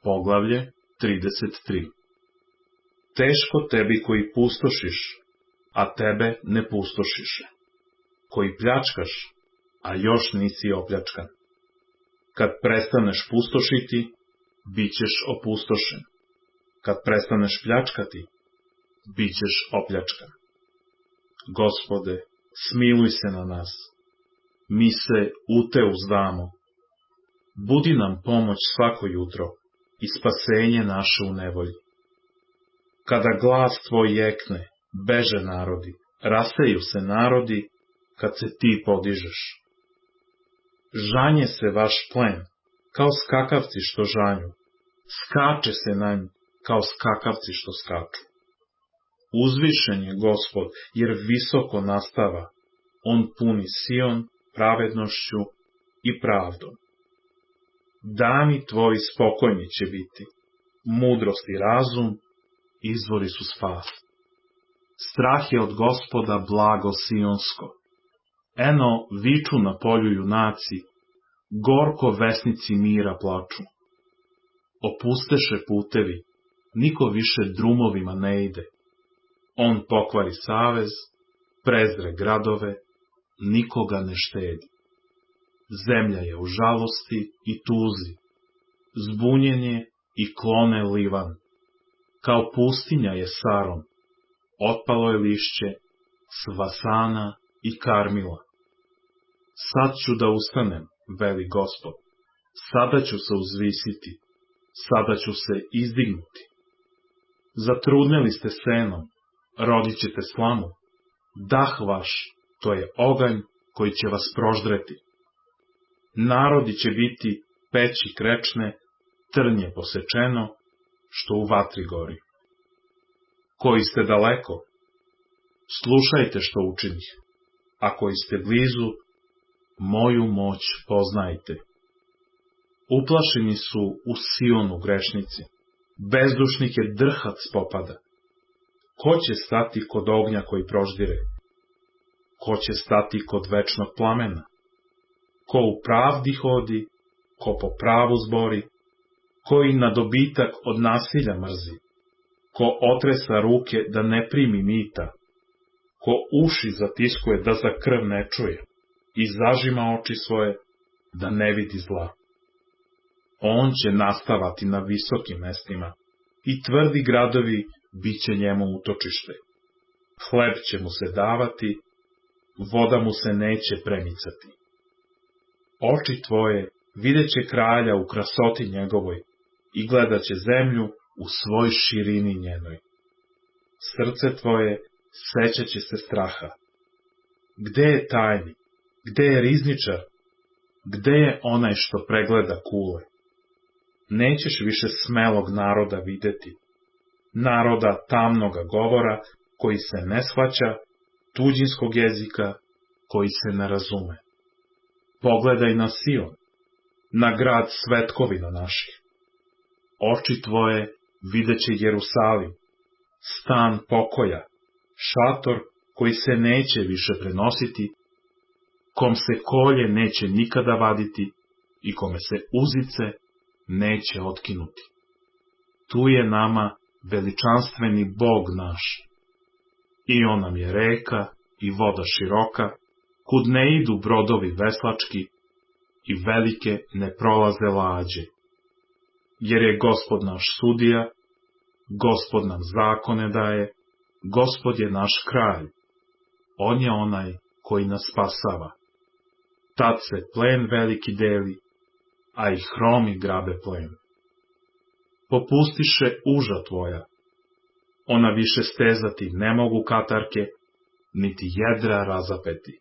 Poglavlje 33. Teško tebi koji pustošiš, a tebe ne pustošiše, koji pljačkaš, a još nisi opljačkan. Kad prestaneš pustošiti, bit ćeš opustošen. Kad prestaneš pljačkati, bit ćeš opljačkan. Gospode, smiluj se na nas. Mi se u te uzdamo. Budi nam pomoć svako jutro i spasenje naše u nevolji. Kada glas tvoj ekne, beže narodi, raseju se narodi, kad se ti podižeš. Žanje se vaš plen, kao skakavci što žanju, skače se na nj, kao skakavci što skaču. Uzvišen je Gospod, jer visoko nastava, on puni Sion pravednošću i pravdom. Dani tvoji spokojni će biti, mudrost i razum, izvori su spas. Strah je od Gospoda blago sionsko. Eno viču na polju junaci, gorko vesnici mira plaču. Opusteše putevi, niko više drumovima ne ide. On pokvari savez, prezre gradove, nikoga ne štedi. Zemlja je u žalosti i tuzi, zbunjenje i klone Livan. Kao pustinja je Saron, otpalo je lišće s Vasana i Karmila. Sad ću da ustanem, veli Gospod, sada ću se uzvisiti, sada ću se izdignuti. Zatrudneli ste senom, rodit ćete slamu, dah vaš, to je oganj koji će vas proždreti. Narodi će biti peći krečne, trnje posečeno, što u vatri gori. Koji ste daleko, slušajte što učinih, a koji ste blizu, moju moć poznajte. Uplašeni su u Sionu grešnici, bezdušnike drhac popada. Ko će stati kod ognja koji proždire? Ko će stati kod večnog plamena? Ko u pravdi hodi, ko po pravu zbori, koji na dobitak od nasilja mrzi, ko otresa ruke da ne primi mita, ko uši zatiskuje da za krv ne čuje i zažima oči svoje da ne vidi zla. On će nastavati na visokim mestima i tvrdi gradovi bit će njemu utočište. Hleb će mu se davati, voda mu se neće premicati. Oči tvoje vidjet će kralja u krasoti njegovoj i gledat će zemlju u svoj širini njenoj. Srce tvoje sećat će se straha. Gde je tajni? Gde je rizničar? Gde je onaj što pregleda kule? Nećeš više smelog naroda videti, naroda tamnoga govora, koji se ne shvaća, tuđinskog jezika, koji se ne razume. Pogledaj na Sion, na grad svetkovina naših. Oči tvoje vidjet će Jerusalim, stan pokoja, šator koji se neće više prenositi, kom se kolje neće nikada vaditi i kome se uzice neće otkinuti. Tu je nama veličanstveni Bog naš. I on nam je reka i voda široka, kud ne idu brodovi veslački i velike ne prolaze lađe. Jer je Gospod naš sudija, Gospod nam zakone daje, Gospod je naš kralj, on je onaj koji nas spasava. Tad se plen veliki deli, a i hromi grabe plen. Popustiše uža tvoja, ona više stezati ne mogu katarke, niti jedra razapeti.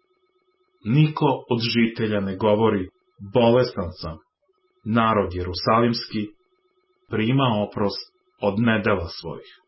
Niko od žitelja ne govori, bolestan sam, narod jerusalimski prima oprost od nedela svojih.